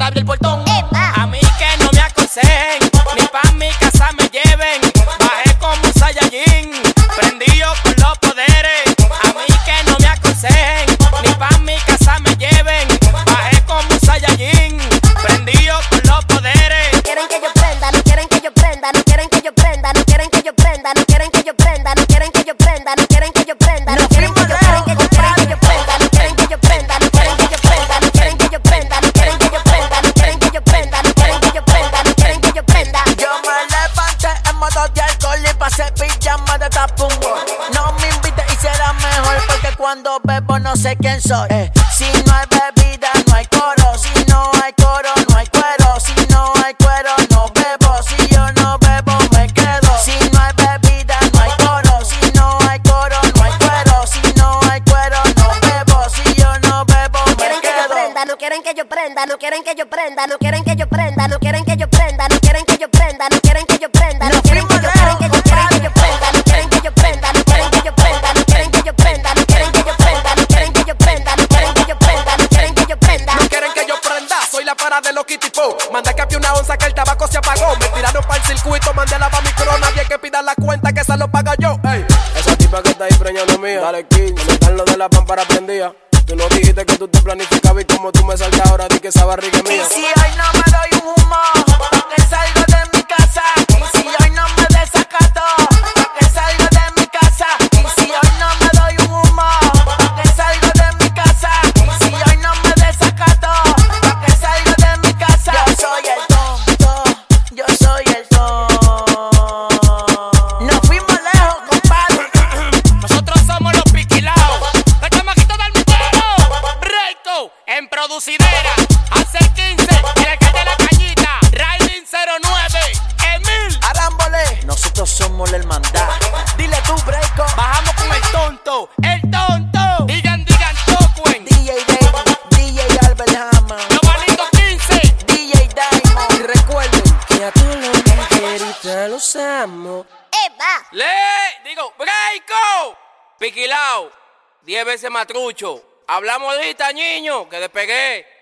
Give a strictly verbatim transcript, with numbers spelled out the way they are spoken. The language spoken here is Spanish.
abrí el portón. Epa. A mí que no me aconsejen, ni pa' mi casa me lleven. Bajé como un Saiyajin, prendido con los poderes. A mí que no me aconsejen, ni pa' mi casa me lleven. Bajé como un Saiyajin, prendido con los poderes. No quieren que yo prenda, no quieren que yo prenda, no quieren que yo prenda, no quieren que yo prenda, no quieren que yo prenda, no quieren que yo prenda, no quieren que yo prenda, no quieren que yo quieren que yo quieren que yo prenda, no quieren que yo prenda, no quieren que yo prenda, no quieren que yo prenda, no quieren que yo prenda, no quieren que yo prenda, no quieren que yo prenda, no quieren que yo prenda. Yo me levanté en modo de alcohol y pasé pijama de tapungo. No me invites y será mejor porque cuando bebo no sé quién soy. Eh, si no hay bebida no hay coro, si no hay coro no hay cuero, si no hay cuero no bebo, si yo no bebo me quedo. Si no hay bebida no hay coro, si no hay coro no hay cuero, si no hay cuero no bebo, si yo no bebo No me quieren que yo quedo. prenda, no quieren que yo prenda, no quieren que yo prenda, no quieren que yo prenda, no quieren que yo prenda, no quieren que yo prenda, no quieren que yo prenda, no quieren que yo quieren que yo quieren que yo prenda, no quieren que yo prenda, no quieren que yo prenda, no quieren que yo prenda, no quieren que yo prenda, no quieren que yo prenda, no quieren que yo prenda, no quieren que yo prenda. No quieren que yo prenda, soy la para de los Kitty Po. Mandé que había una onza que el tabaco se apagó. Me tiraron para el circuito, mandé la pa' micro. Nadie que pida la cuenta que esa lo paga yo. Ey, esa tipa que está ahí preñando mía. Dale quince, están lo de la pámpara prendida. Tú no dijiste que tú te planificabas y como tú me saltas ahora, di que esa barriga es Y mía. si hoy no me doy un humo, pa' que salgo de mi casa. Y si hoy no me desacato, pa' que salgo de mi casa. Y si hoy no me doy un humo, pa' que salgo de mi casa. Y si hoy no me desacato, pa' que salgo de mi casa. Yo soy el tonto, yo soy el tonto. Nos fuimos lejos, compadre. Nosotros somos los piquilaos, los chamaquitos del mundo. Breako, en producidera, hace quince, el alcalde de la cañita, Riding cero nueve, Emil. Arámbole, nosotros somos la hermandad. Dile tú, Breako. Bajamos con el tonto, el tonto. Digan, digan, Tocuen. D J David, D J Albert Hammond, Los malitos quince. D J Diamond. Y recuerden que a todos los mujeres los amo. Epa. Le, digo, Breako. Piquilao, diez veces matrucho. Hablamos ahorita, niño, que despegué.